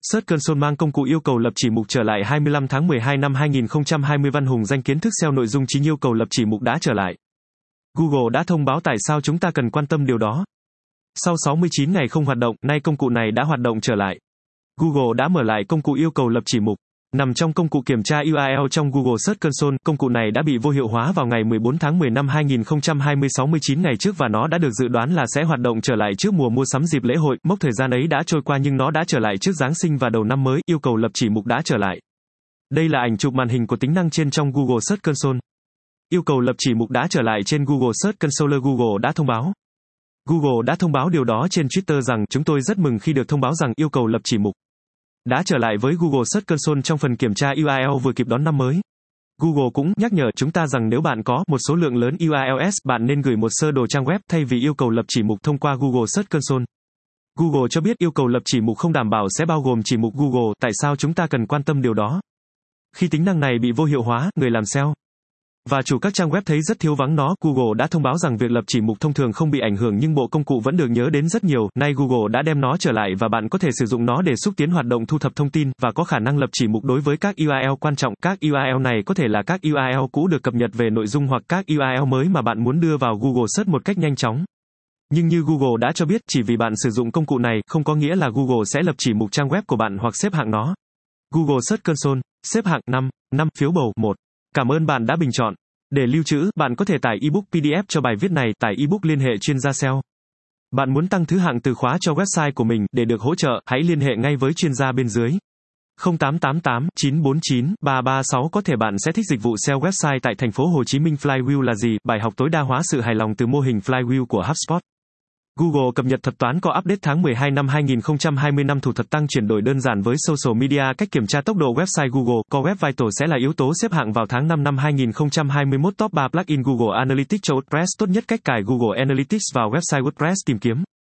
Search Console mang công cụ yêu cầu lập chỉ mục trở lại 25 tháng 12 năm 2020. Văn Hùng danh kiến thức SEO nội dung chính yêu cầu lập chỉ mục đã trở lại. Google đã thông báo tại sao chúng ta cần quan tâm điều đó. Sau 69 ngày không hoạt động, nay công cụ này đã hoạt động trở lại. Google đã mở lại công cụ yêu cầu lập chỉ mục. Nằm trong công cụ kiểm tra URL trong Google Search Console, công cụ này đã bị vô hiệu hóa vào ngày 14 tháng 10 năm 2020, 69 ngày trước, và nó đã được dự đoán là sẽ hoạt động trở lại trước mùa mua sắm dịp lễ hội. Mốc thời gian ấy đã trôi qua nhưng nó đã trở lại trước Giáng sinh và đầu năm mới. Yêu cầu lập chỉ mục đã trở lại. Đây là ảnh chụp màn hình của tính năng trên trong Google Search Console. Yêu cầu lập chỉ mục đã trở lại trên Google Search Console. Google đã thông báo. Google đã thông báo điều đó trên Twitter rằng chúng tôi rất mừng khi được thông báo rằng yêu cầu lập chỉ mục đã trở lại với Google Search Console trong phần kiểm tra URL vừa kịp đón năm mới. Google cũng nhắc nhở chúng ta rằng nếu bạn có một số lượng lớn URLs, bạn nên gửi một sơ đồ trang web thay vì yêu cầu lập chỉ mục thông qua Google Search Console. Google cho biết yêu cầu lập chỉ mục không đảm bảo sẽ bao gồm chỉ mục Google. Tại sao chúng ta cần quan tâm điều đó? Khi tính năng này bị vô hiệu hóa, người làm SEO và chủ các trang web thấy rất thiếu vắng nó. Google đã thông báo rằng việc lập chỉ mục thông thường không bị ảnh hưởng nhưng bộ công cụ vẫn được nhớ đến rất nhiều. Nay Google đã đem nó trở lại và bạn có thể sử dụng nó để xúc tiến hoạt động thu thập thông tin và có khả năng lập chỉ mục đối với các URL quan trọng. Các URL này có thể là các URL cũ được cập nhật về nội dung hoặc các URL mới mà bạn muốn đưa vào Google Search một cách nhanh chóng. Nhưng như Google đã cho biết, chỉ vì bạn sử dụng công cụ này, không có nghĩa là Google sẽ lập chỉ mục trang web của bạn hoặc xếp hạng nó. Google Search Console, xếp hạng 5, phiếu bầu 1. Cảm ơn bạn đã bình chọn. Để lưu trữ, bạn có thể tải ebook PDF cho bài viết này, tải ebook liên hệ chuyên gia SEO. Bạn muốn tăng thứ hạng từ khóa cho website của mình, để được hỗ trợ, hãy liên hệ ngay với chuyên gia bên dưới. 0888 949 336. Có thể bạn sẽ thích dịch vụ SEO website tại thành phố Hồ Chí Minh. Flywheel là gì? Bài học tối đa hóa sự hài lòng từ mô hình Flywheel của HubSpot. Google cập nhật thuật toán có update tháng 12 năm 2020. Năm thủ thuật tăng chuyển đổi đơn giản với social media. Cách kiểm tra tốc độ website Google. Core Web Vital sẽ là yếu tố xếp hạng vào tháng 5 năm 2021. Top 3 plugin Google Analytics cho WordPress. Tốt nhất cách cài Google Analytics vào website WordPress. Tìm kiếm